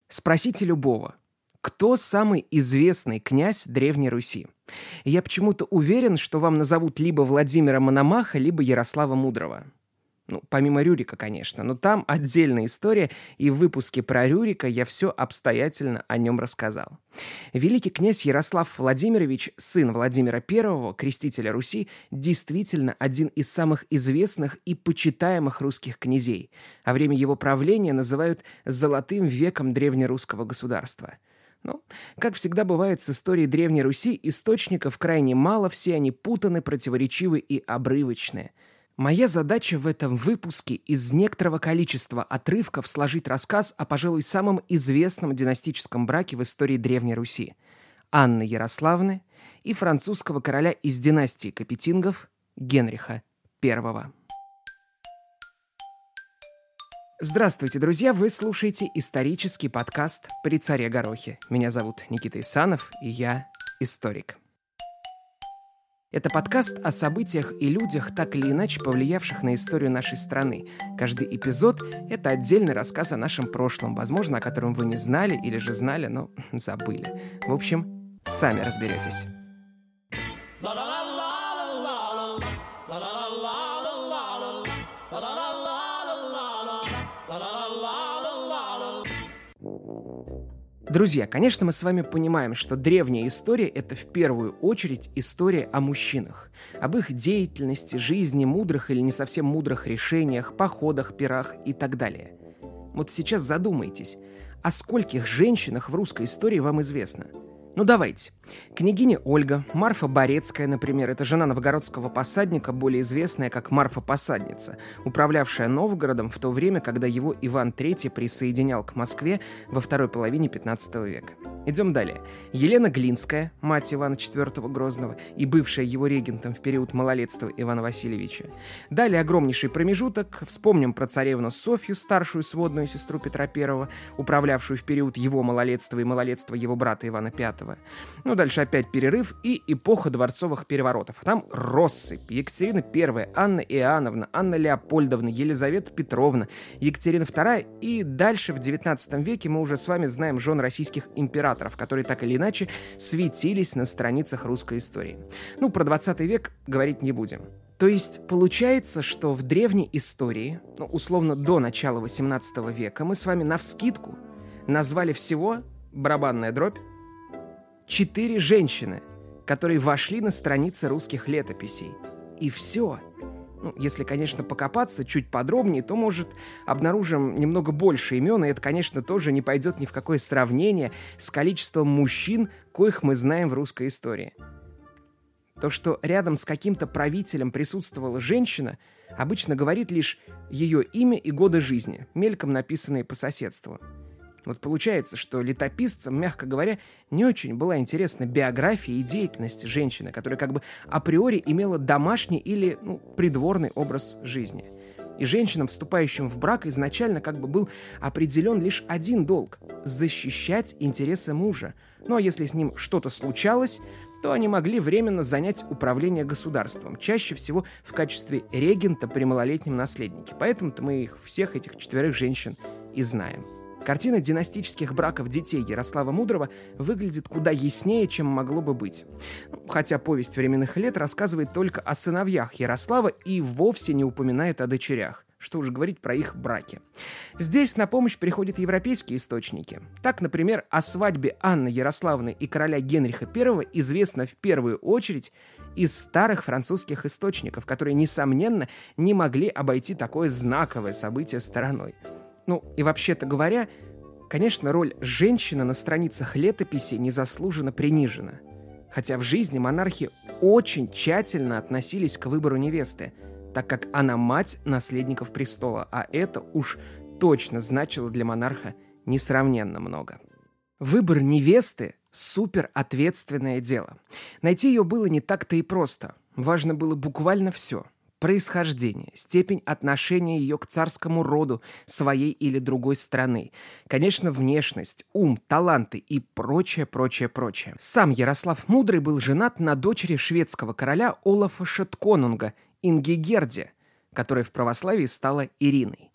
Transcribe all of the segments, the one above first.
Спросите любого, кто самый известный князь Древней Руси? Я почему-то уверен, что вам назовут либо Владимира Мономаха, либо Ярослава Мудрого. Ну, помимо Рюрика, конечно, но там отдельная история, и в выпуске про Рюрика я все обстоятельно о нем рассказал. Великий князь Ярослав Владимирович, сын Владимира I, крестителя Руси, действительно один из самых известных и почитаемых русских князей, а время его правления называют «золотым веком древнерусского государства». Ну, как всегда бывает с историей Древней Руси, источников крайне мало, все они путаны, противоречивы и обрывочные. Моя задача в этом выпуске из некоторого количества отрывков сложить рассказ о, пожалуй, самом известном династическом браке в истории Древней Руси – Анны Ярославны и французского короля из династии Капетингов Генриха I. Здравствуйте, друзья! Вы слушаете исторический подкаст «При царе Горохе». Меня зовут Никита Исанов, и я историк. Это подкаст о событиях и людях, так или иначе повлиявших на историю нашей страны. Каждый эпизод — это отдельный рассказ о нашем прошлом, возможно, о котором вы не знали или же знали, но забыли. В общем, сами разберетесь. Друзья, конечно, мы с вами понимаем, что древняя история — это в первую очередь история о мужчинах, об их деятельности, жизни, мудрых или не совсем мудрых решениях, походах, пирах и так далее. Вот сейчас задумайтесь, о скольких женщинах в русской истории вам известно? Ну давайте. Княгиня Ольга, Марфа Борецкая, например, это жена новгородского посадника, более известная как Марфа-посадница, управлявшая Новгородом в то время, когда его Иван III присоединял к Москве во второй половине 15 века. Идем далее. Елена Глинская, мать Ивана IV Грозного и бывшая его регентом в период малолетства Ивана Васильевича. Далее огромнейший промежуток. Вспомним про царевну Софью, старшую сводную сестру Петра I, управлявшую в период его малолетства и малолетства его брата Ивана V. Ну, дальше опять перерыв и эпоха дворцовых переворотов. А там россыпь. Екатерина I, Анна Иоанновна, Анна Леопольдовна, Елизавета Петровна, Екатерина II. И дальше в 19 веке мы уже с вами знаем жен российских императоров, которые так или иначе светились на страницах русской истории. Ну, про 20 век говорить не будем. То есть получается, что в древней истории, ну, условно до начала 18 века, мы с вами навскидку назвали всего, барабанная дробь, 4 женщины, которые вошли на страницы русских летописей. И все. Ну, если, конечно, покопаться чуть подробнее, то, может, обнаружим немного больше имен, и это, конечно, тоже не пойдет ни в какое сравнение с количеством мужчин, коих мы знаем в русской истории. То, что рядом с каким-то правителем присутствовала женщина, обычно говорит лишь ее имя и годы жизни, мельком написанные по соседству. Вот получается, что летописцам, мягко говоря, не очень была интересна биография и деятельность женщины, которая как бы априори имела домашний или придворный образ жизни. И женщинам, вступающим в брак, изначально как бы был определен лишь один долг – защищать интересы мужа. Ну а если с ним что-то случалось, то они могли временно занять управление государством, чаще всего в качестве регента при малолетнем наследнике. Поэтому-то мы их, всех этих 4 женщин и знаем. Картина династических браков детей Ярослава Мудрого выглядит куда яснее, чем могло бы быть. Хотя повесть временных лет рассказывает только о сыновьях Ярослава и вовсе не упоминает о дочерях. Что уж говорить про их браки. Здесь на помощь приходят европейские источники. Так, например, о свадьбе Анны Ярославны и короля Генриха I известно в первую очередь из старых французских источников, которые, несомненно, не могли обойти такое знаковое событие стороной. Ну, и вообще-то говоря, конечно, роль женщины на страницах летописи незаслуженно принижена. Хотя в жизни монархи очень тщательно относились к выбору невесты, так как она мать наследников престола, а это уж точно значило для монарха несравненно много. Выбор невесты – суперответственное дело. Найти ее было не так-то и просто. Важно было буквально все – происхождение, степень отношения ее к царскому роду своей или другой страны, конечно, внешность, ум, таланты и прочее. Сам Ярослав Мудрый был женат на дочери шведского короля Олафа Шетконунга Ингигерде, которая в православии стала Ириной.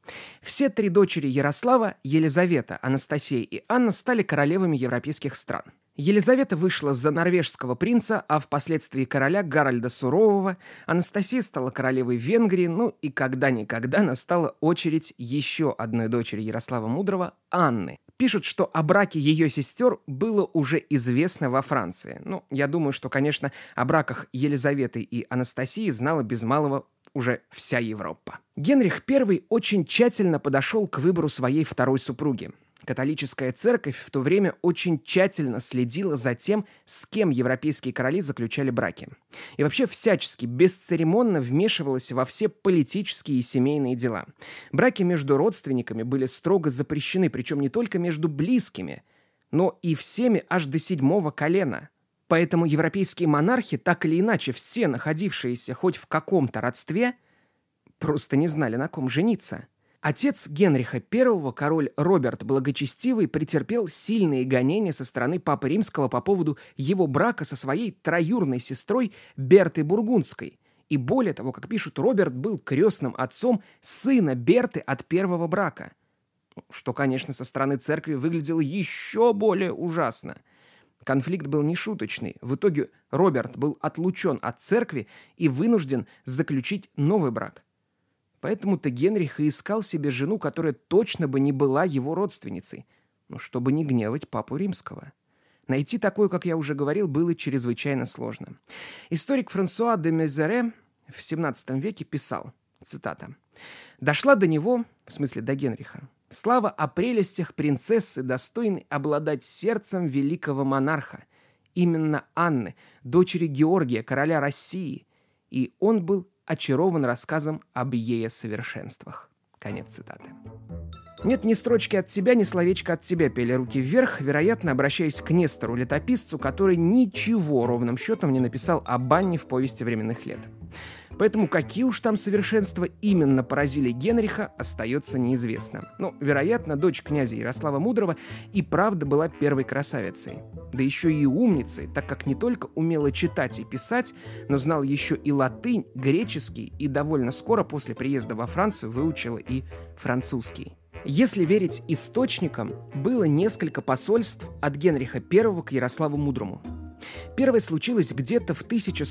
Все три дочери Ярослава, Елизавета, Анастасия и Анна, стали королевами европейских стран. Елизавета вышла за норвежского принца, а впоследствии короля Гарольда Сурового. Анастасия стала королевой Венгрии, ну и когда-никогда настала очередь еще одной дочери Ярослава Мудрого, Анны. Пишут, что о браке ее сестер было уже известно во Франции. Ну, я думаю, что, конечно, о браках Елизаветы и Анастасии знала без малого уже вся Европа. Генрих I очень тщательно подошел к выбору своей второй супруги. Католическая церковь в то время очень тщательно следила за тем, с кем европейские короли заключали браки. И вообще всячески, бесцеремонно вмешивалась во все политические и семейные дела. Браки между родственниками были строго запрещены, причем не только между близкими, но и всеми аж до 7-го колена. Поэтому европейские монархи, так или иначе, все находившиеся хоть в каком-то родстве, просто не знали, на ком жениться. Отец Генриха I, король Роберт Благочестивый, претерпел сильные гонения со стороны Папы Римского по поводу его брака со своей троюрной сестрой Бертой Бургундской. И более того, как пишут, Роберт был крестным отцом сына Берты от первого брака. Что, конечно, со стороны церкви выглядело еще более ужасно. Конфликт был нешуточный. В итоге Роберт был отлучен от церкви и вынужден заключить новый брак. Поэтому-то Генрих и искал себе жену, которая точно бы не была его родственницей, чтобы не гневать Папу Римского. Найти такую, как я уже говорил, было чрезвычайно сложно. Историк Франсуа де Мезере в XVII веке писал, цитата, «Дошла до него, в смысле до Генриха, слава о прелестях принцессы, достойной обладать сердцем великого монарха, именно Анны, дочери Георгия, короля России, и он был очарован рассказом об ее совершенствах». Конец цитаты. «Нет ни строчки от тебя, ни словечка от тебя», пели руки вверх, вероятно, обращаясь к Нестору-летописцу, который ничего ровным счетом не написал об Анне в повести временных лет. Поэтому какие уж там совершенства именно поразили Генриха, остается неизвестно. Вероятно, дочь князя Ярослава Мудрого и правда была первой красавицей. Да еще и умницей, так как не только умела читать и писать, но знал еще и латынь, греческий, и довольно скоро после приезда во Францию выучила и французский. Если верить источникам, было несколько посольств от Генриха I к Ярославу Мудрому. Первое случилось где-то в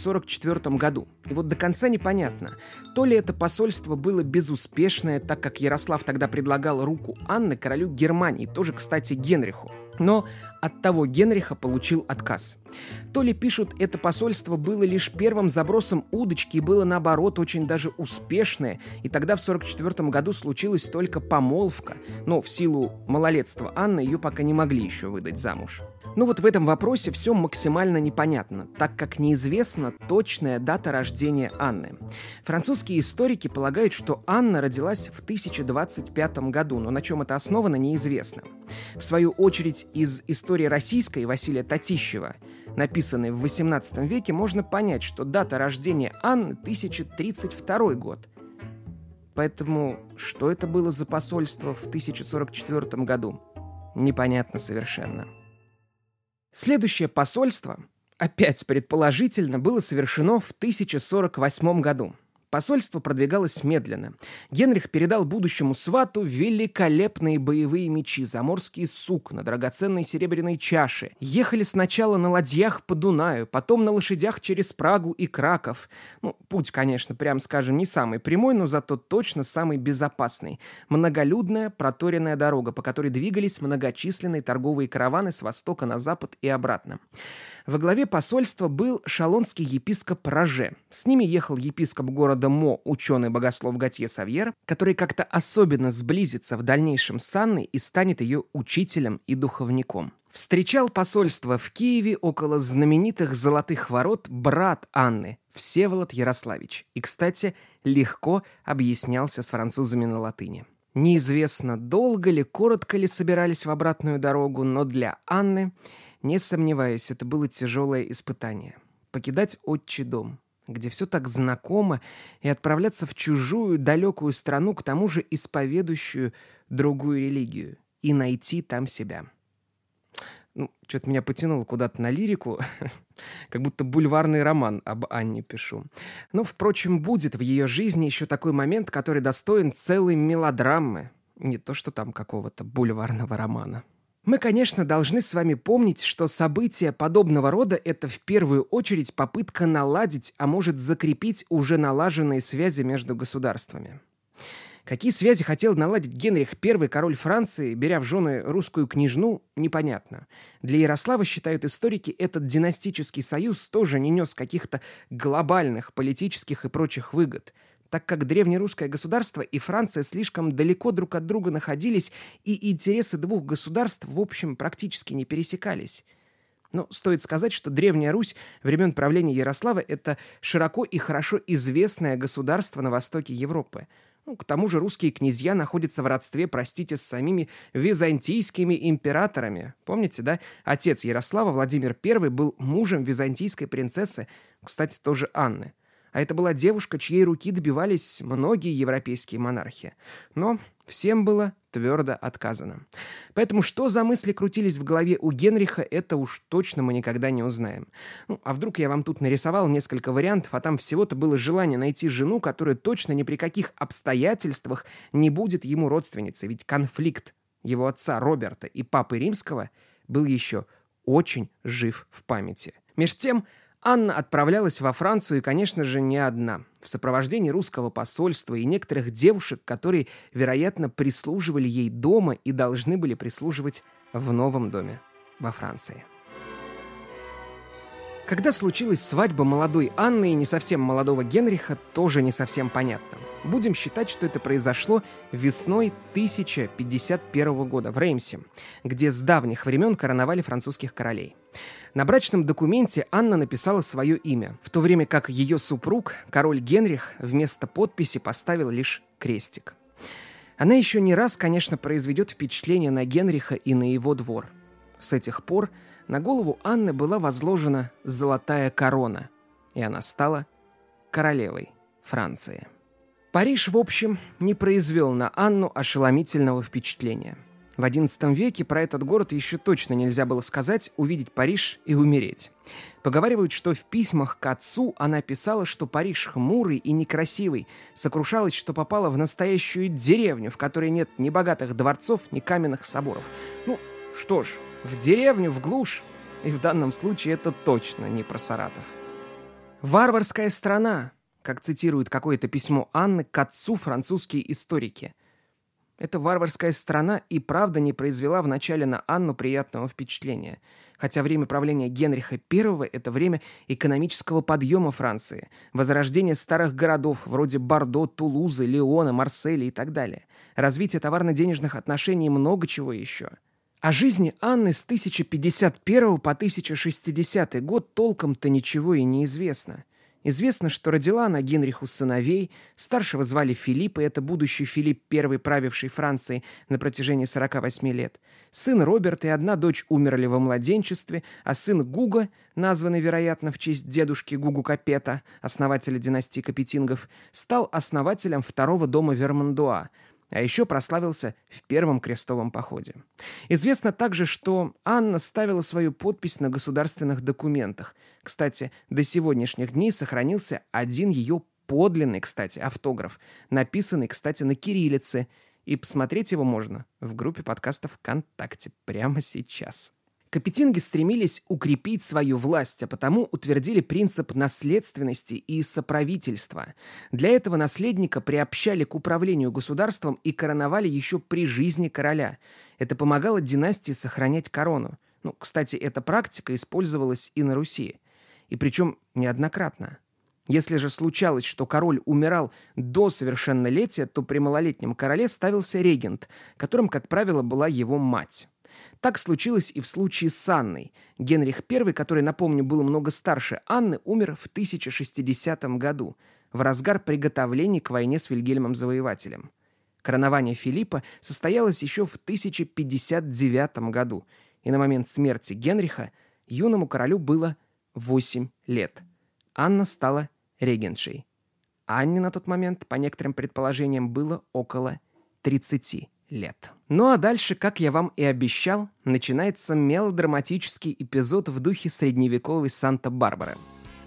1044 году. И вот до конца непонятно, то ли это посольство было безуспешное, так как Ярослав тогда предлагал руку Анны королю Германии, тоже, кстати, Генриху. Но от того Генриха получил отказ. То ли, пишут, это посольство было лишь первым забросом удочки и было, наоборот, очень даже успешное, и тогда в 1944 году случилась только помолвка, но в силу малолетства Анны ее пока не могли еще выдать замуж. В этом вопросе все максимально непонятно, так как неизвестна точная дата рождения Анны. Французские историки полагают, что Анна родилась в 1025 году, но на чем это основано, неизвестно. В свою очередь, из истории российской Василия Татищева, написанной в XVIII веке, можно понять, что дата рождения Анны 1032 год. Поэтому что это было за посольство в 1044 году? Непонятно совершенно. Следующее посольство, опять предположительно, было совершено в 1048 году. Посольство продвигалось медленно. Генрих передал будущему свату великолепные боевые мечи, заморские сукна, драгоценные серебряные чаши. Ехали сначала на ладьях по Дунаю, потом на лошадях через Прагу и Краков. Путь, конечно, прям скажем, не самый прямой, но зато точно самый безопасный. Многолюдная проторенная дорога, по которой двигались многочисленные торговые караваны с востока на запад и обратно. Во главе посольства был шалонский епископ Роже. С ними ехал епископ города Мо, ученый-богослов Готье Савьер, который как-то особенно сблизится в дальнейшем с Анной и станет ее учителем и духовником. Встречал посольство в Киеве около знаменитых Золотых ворот брат Анны, Всеволод Ярославич. И, кстати, легко объяснялся с французами на латыни. Неизвестно, долго ли, коротко ли собирались в обратную дорогу, но для Анны, не сомневаюсь, это было тяжелое испытание. Покидать отчий дом, где все так знакомо, и отправляться в чужую, далекую страну, к тому же исповедующую другую религию, и найти там себя. Ну, что-то меня потянуло куда-то на лирику, как будто бульварный роман об Анне пишу. Но, впрочем, будет в ее жизни еще такой момент, который достоин целой мелодрамы, не то что там какого-то бульварного романа. Мы, конечно, должны с вами помнить, что события подобного рода – это в первую очередь попытка наладить, а может закрепить уже налаженные связи между государствами. Какие связи хотел наладить Генрих I, король Франции, беря в жены русскую княжну, непонятно. Для Ярослава, считают историки, этот династический союз тоже не нес каких-то глобальных политических и прочих выгод, так как древнерусское государство и Франция слишком далеко друг от друга находились, и интересы двух государств, в общем, практически не пересекались. Но стоит сказать, что Древняя Русь времен правления Ярослава – это широко и хорошо известное государство на востоке Европы. Ну, к тому же русские князья находятся в родстве, простите, с самими византийскими императорами. Помните, да? Отец Ярослава, Владимир I, был мужем византийской принцессы, кстати, тоже Анны. А это была девушка, чьей руки добивались многие европейские монархи. Но всем было твердо отказано. Поэтому что за мысли крутились в голове у Генриха, это уж точно мы никогда не узнаем. Ну, а вдруг я вам тут нарисовал несколько вариантов, а там всего-то было желание найти жену, которая точно ни при каких обстоятельствах не будет ему родственницей. Ведь конфликт его отца Роберта и папы Римского был еще очень жив в памяти. Меж тем, Анна отправлялась во Францию, и, конечно же, не одна, в сопровождении русского посольства и некоторых девушек, которые, вероятно, прислуживали ей дома и должны были прислуживать в новом доме во Франции. Когда случилась свадьба молодой Анны и не совсем молодого Генриха, тоже не совсем понятно. Будем считать, что это произошло весной 1051 года в Реймсе, где с давних времен короновали французских королей. На брачном документе Анна написала свое имя, в то время как ее супруг, король Генрих, вместо подписи поставил лишь крестик. Она еще не раз, конечно, произведет впечатление на Генриха и на его двор. С этих пор на голову Анны была возложена золотая корона, и она стала королевой Франции. Париж, в общем, не произвел на Анну ошеломительного впечатления. В XI веке про этот город еще точно нельзя было сказать «увидеть Париж и умереть». Поговаривают, что в письмах к отцу она писала, что Париж хмурый и некрасивый, сокрушалась, что попала в настоящую деревню, в которой нет ни богатых дворцов, ни каменных соборов. Ну, что ж, в деревню, в глушь, и в данном случае это точно не про Саратов. «Варварская страна», как цитирует какое-то письмо Анны к отцу французские историки. Эта варварская страна и правда не произвела вначале на Анну приятного впечатления. Хотя время правления Генриха I – это время экономического подъема Франции, возрождения старых городов вроде Бордо, Тулузы, Лиона, Марселя и так далее, развития товарно-денежных отношений и много чего еще. О жизни Анны с 1051 по 1060 год толком-то ничего и не известно. Известно, что родила она Генриху сыновей, старшего звали Филипп, и это будущий Филипп I, правивший Францией на протяжении 48 лет. Сын Роберт и одна дочь умерли во младенчестве, а сын Гуго, названный, вероятно, в честь дедушки Гуго Капета, основателя династии Капетингов, стал основателем второго дома Вермандуа, а еще прославился в Первом крестовом походе. Известно также, что Анна ставила свою подпись на государственных документах. Кстати, до сегодняшних дней сохранился один ее подлинный, кстати, автограф, написанный, кстати, на кириллице, и посмотреть его можно в группе подкастов ВКонтакте прямо сейчас. Капетинги стремились укрепить свою власть, а потому утвердили принцип наследственности и соправительства. Для этого наследника приобщали к управлению государством и короновали еще при жизни короля. Это помогало династии сохранять корону. Кстати, эта практика использовалась и на Руси. И причем неоднократно. Если же случалось, что король умирал до совершеннолетия, то при малолетнем короле ставился регент, которым, как правило, была его мать. Так случилось и в случае с Анной. Генрих I, который, напомню, был много старше Анны, умер в 1060 году, в разгар приготовлений к войне с Вильгельмом Завоевателем. Коронование Филиппа состоялось еще в 1059 году, и на момент смерти Генриха юному королю было 8 лет. Анна стала регентшей. Анне на тот момент, по некоторым предположениям, было около 30 лет. Ну а дальше, как я вам и обещал, начинается мелодраматический эпизод в духе средневековой Санта-Барбары.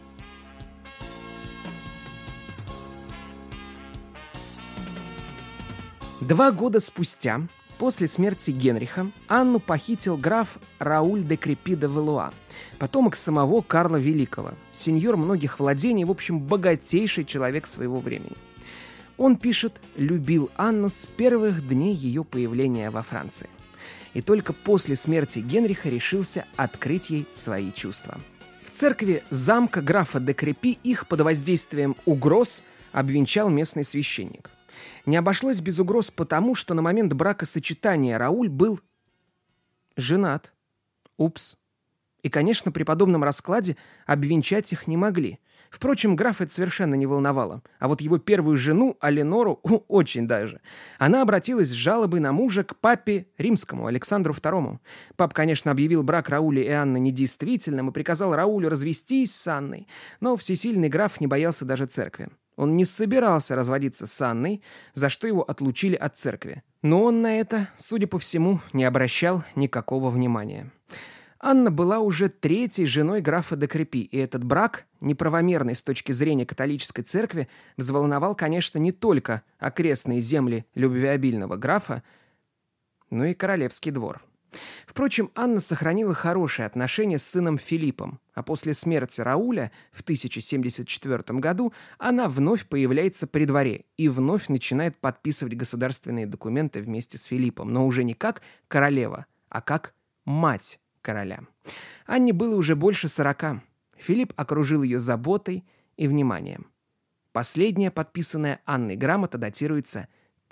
Два года спустя, после смерти Генриха, Анну похитил граф Рауль де Крепи де Валуа, потомок самого Карла Великого, сеньор многих владений, в общем, богатейший человек своего времени. Он пишет, любил Анну с первых дней ее появления во Франции. И только после смерти Генриха решился открыть ей свои чувства. В церкви замка графа де Крепи их под воздействием угроз обвенчал местный священник. Не обошлось без угроз потому, что на момент бракосочетания Рауль был женат. Упс. И, конечно, при подобном раскладе обвенчать их не могли. Впрочем, графа это совершенно не волновало. А вот его первую жену, Аленору, очень даже. Она обратилась с жалобой на мужа к папе римскому, Александру II. Пап, конечно, объявил брак Рауля и Анны недействительным и приказал Раулю развестись с Анной. Но всесильный граф не боялся даже церкви. Он не собирался разводиться с Анной, за что его отлучили от церкви. Но он на это, судя по всему, не обращал никакого внимания. Анна была уже третьей женой графа де Крепи, и этот брак, неправомерный с точки зрения католической церкви, взволновал, конечно, не только окрестные земли любвеобильного графа, но и королевский двор. Впрочем, Анна сохранила хорошие отношения с сыном Филиппом, а после смерти Рауля в 1074 году она вновь появляется при дворе и вновь начинает подписывать государственные документы вместе с Филиппом, но уже не как королева, а как мать короля. Анне было уже больше 40. Филипп окружил ее заботой и вниманием. Последняя подписанная Анной грамота датируется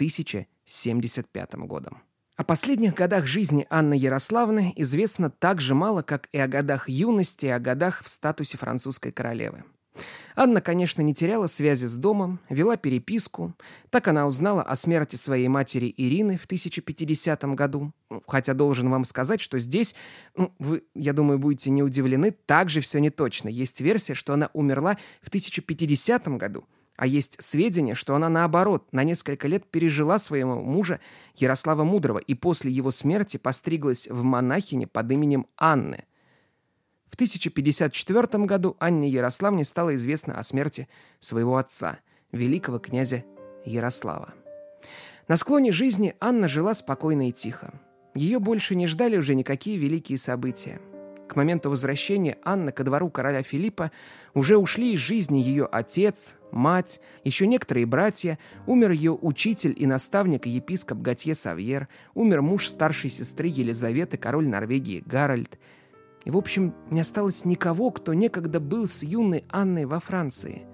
1075 годом. О последних годах жизни Анны Ярославны известно так же мало, как и о годах юности и о годах в статусе французской королевы. Анна, конечно, не теряла связи с домом, вела переписку. Так она узнала о смерти своей матери Ирины в 1050 году. Хотя должен вам сказать, что здесь, вы, я думаю, будете не удивлены, также все не точно. Есть версия, что она умерла в 1050 году. А есть сведения, что она, наоборот, на несколько лет пережила своего мужа Ярослава Мудрого и после его смерти постриглась в монахине под именем Анны. В 1054 году Анне Ярославне стало известно о смерти своего отца, великого князя Ярослава. На склоне жизни Анна жила спокойно и тихо. Ее больше не ждали уже никакие великие события. К моменту возвращения Анны ко двору короля Филиппа уже ушли из жизни ее отец, мать, еще некоторые братья, умер ее учитель и наставник епископ Готье Савьер, умер муж старшей сестры Елизаветы, король Норвегии Гарольд. И, в общем, не осталось никого, кто некогда был с юной Анной во Франции.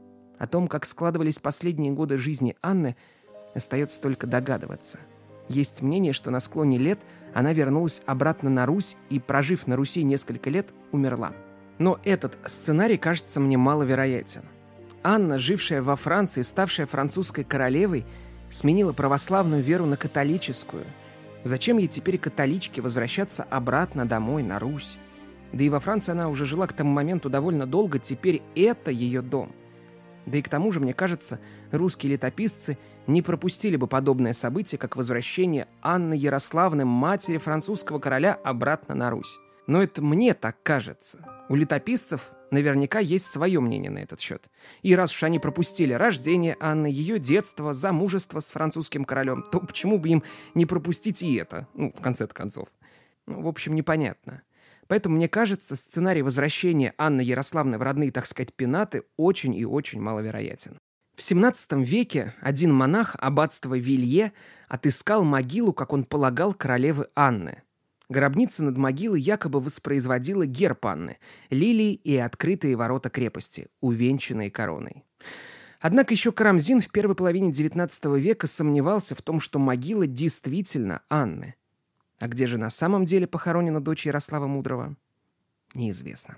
О том, как складывались последние годы жизни Анны, остается только догадываться. Есть мнение, что на склоне лет она вернулась обратно на Русь и, прожив на Руси несколько лет, умерла. Но этот сценарий кажется мне маловероятен. Анна, жившая во Франции, ставшая французской королевой, сменила православную веру на католическую. Зачем ей теперь католичке возвращаться обратно домой, на Русь? Да и во Франции она уже жила к тому моменту довольно долго, теперь это ее дом. Да и к тому же, мне кажется, русские летописцы не пропустили бы подобное событие, как возвращение Анны Ярославны, матери французского короля, обратно на Русь. Но это мне так кажется. У летописцев наверняка есть свое мнение на этот счет. И раз уж они пропустили рождение Анны, ее детство, замужество с французским королем, то почему бы им не пропустить и это, в конце-то концов? В общем, непонятно. Поэтому, мне кажется, сценарий возвращения Анны Ярославны в родные, так сказать, пенаты очень и очень маловероятен. В XVII веке один монах аббатства Вилье отыскал могилу, как он полагал, королевы Анны. Гробница над могилой якобы воспроизводила герб Анны – лилии и открытые ворота крепости, увенчанные короной. Однако еще Карамзин в первой половине XIX века сомневался в том, что могила действительно Анны. А где же на самом деле похоронена дочь Ярослава Мудрого? Неизвестно.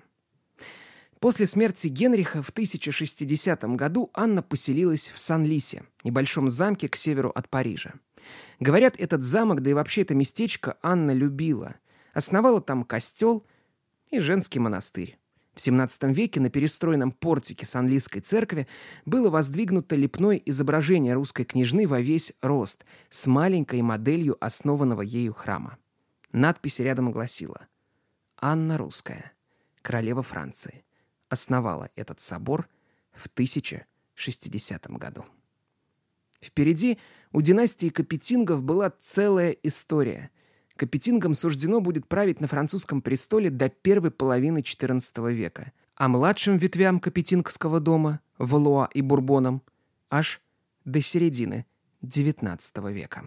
После смерти Генриха в 1060 году Анна поселилась в Сан-Лисе, небольшом замке к северу от Парижа. Говорят, этот замок, да и вообще это местечко Анна любила. Основала там костел и женский монастырь. В XVII веке на перестроенном портике Санлийской церкви было воздвигнуто лепное изображение русской княжны во весь рост с маленькой моделью основанного ею храма. Надпись рядом гласила: «Анна Русская, королева Франции, основала этот собор в 1060 году». Впереди у династии Капетингов была целая история. Капетингам суждено будет править на французском престоле до первой половины XIV века, а младшим ветвям Капетингского дома, Валуа и Бурбонам, аж до середины XIX века.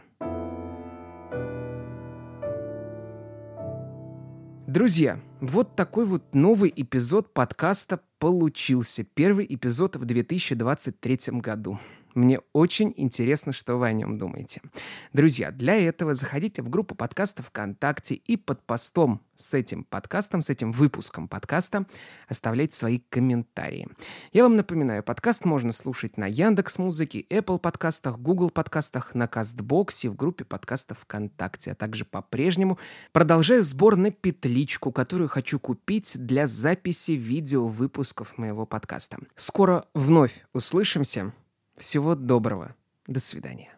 Друзья, вот такой вот новый эпизод подкаста получился. Первый эпизод в 2023 году. Мне очень интересно, что вы о нем думаете. Друзья, для этого заходите в группу подкаста ВКонтакте и под постом с этим подкастом, с этим выпуском подкаста оставляйте свои комментарии. Я вам напоминаю, подкаст можно слушать на Яндекс.Музыке, Apple подкастах, Google подкастах, на Кастбоксе, в группе подкастов ВКонтакте. А также по-прежнему продолжаю сбор на петличку, которую хочу купить для записи видео-выпусков моего подкаста. Скоро вновь услышимся. Всего доброго. До свидания.